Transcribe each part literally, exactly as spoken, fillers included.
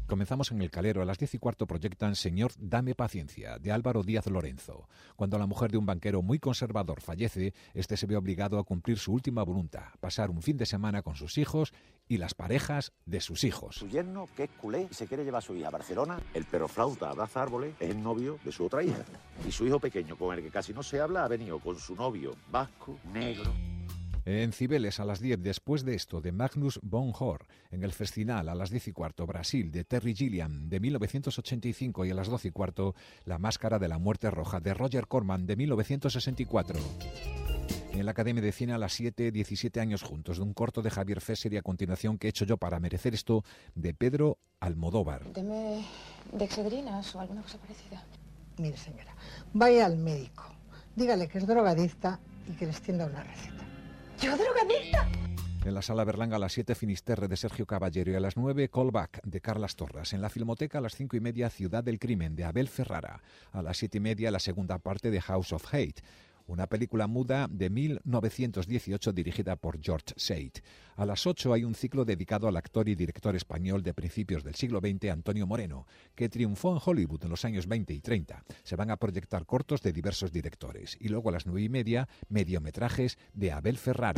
Comenzamos en El Calero. A las diez y cuarto proyectan Señor, dame paciencia, de Álvaro Díaz Lorenzo. Cuando la mujer de un banquero muy conservador fallece, este se ve obligado a cumplir su última voluntad, pasar un fin de semana con sus hijos y las parejas de sus hijos. Su yerno, que es culé y se quiere llevar a su hija a Barcelona, el perro flauta abraza árboles, es el novio de su otra hija. Y su hijo pequeño, con el que casi no se habla, ha venido con su novio vasco, negro. En Cibeles a las diez, después de esto, de Magnus von Horn. En el Festinal a las diez y cuarto, Brasil, de Terry Gilliam, de mil novecientos ochenta y cinco. Y a las doce y cuarto, La Máscara de la Muerte Roja, de Roger Corman, de mil novecientos sesenta y cuatro. En la Academia de Cine a las siete, diecisiete años juntos, de un corto de Javier Fesser, y a continuación ¿Qué he hecho yo para merecer esto?, de Pedro Almodóvar. Deme dexedrinas o alguna cosa parecida. Mire, señora, vaya al médico, dígale que es drogadicta y que les tienda una receta. ¿Yo drogadicta? En la Sala Berlanga a las siete, Finisterre, de Sergio Caballero, y a las nueve, Callback, de Carlas Torras. En la Filmoteca a las cinco y media, Ciudad del Crimen, de Abel Ferrara. A las siete y media, la segunda parte de House of Hate, una película muda de mil novecientos dieciocho dirigida por George Sade. A las ocho hay un ciclo dedicado al actor y director español de principios del siglo veinte, Antonio Moreno, que triunfó en Hollywood en los años veinte y treinta. Se van a proyectar cortos de diversos directores. Y luego a las nueve y media, mediometrajes de Abel Ferrara.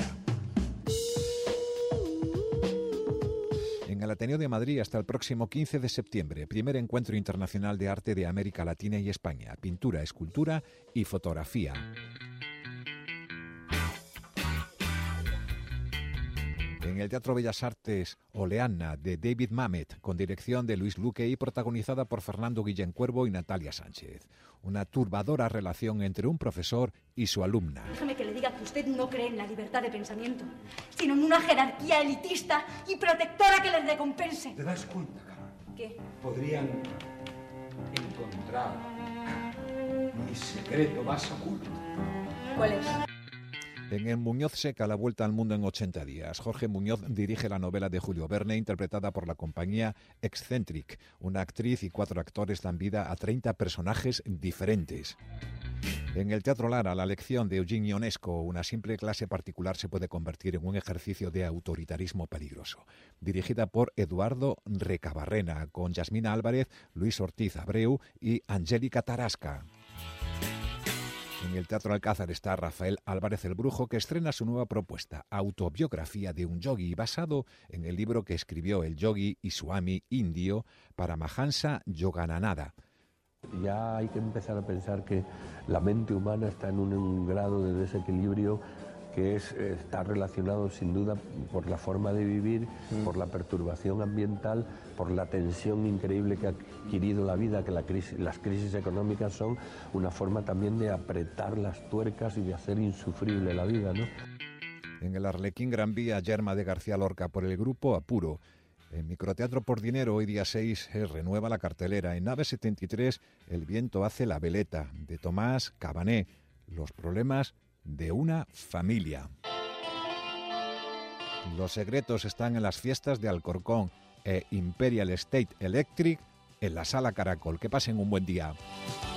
En el Ateneo de Madrid hasta el próximo quince de septiembre, primer encuentro internacional de arte de América Latina y España, pintura, escultura y fotografía. En el Teatro Bellas Artes, Oleanna, de David Mamet, con dirección de Luis Luque y protagonizada por Fernando Guillén Cuervo y Natalia Sánchez. Una turbadora relación entre un profesor y su alumna. Déjame que le diga que usted no cree en la libertad de pensamiento, sino en una jerarquía elitista y protectora que les recompense. ¿Te das cuenta, Carol? ¿Qué? Podrían encontrar mi secreto más oculto. ¿Cuál es? En el Muñoz seca la vuelta al mundo en ochenta días. Jorge Muñoz dirige la novela de Julio Verne, interpretada por la compañía Eccentric. Una actriz y cuatro actores dan vida a treinta personajes diferentes. En el Teatro Lara, la lección de Eugene Ionesco, una simple clase particular se puede convertir en un ejercicio de autoritarismo peligroso. Dirigida por Eduardo Recabarrena, con Yasmina Álvarez, Luis Ortiz Abreu y Angélica Tarasca. En el Teatro Alcázar está Rafael Álvarez el Brujo, que estrena su nueva propuesta, Autobiografía de un Yogi, basado en el libro que escribió el yogi y swami indio Paramahansa Yoganananda. Ya hay que empezar a pensar que la mente humana está en un, un grado de desequilibrio que es, está relacionado sin duda por la forma de vivir, mm. por la perturbación ambiental, por la tensión increíble que ha adquirido la vida, que la crisis, las crisis económicas son una forma también de apretar las tuercas y de hacer insufrible la vida, ¿no? En el Arlequín Gran Vía, Yerma de García Lorca, por el grupo Apuro. En Microteatro por Dinero, hoy día seis, se renueva la cartelera. En Nave setenta y tres, El viento hace la veleta, de Tomás Cabané. Los problemas de una familia. Los secretos están en las fiestas de Alcorcón e Imperial State Electric en la Sala Caracol. Que pasen un buen día.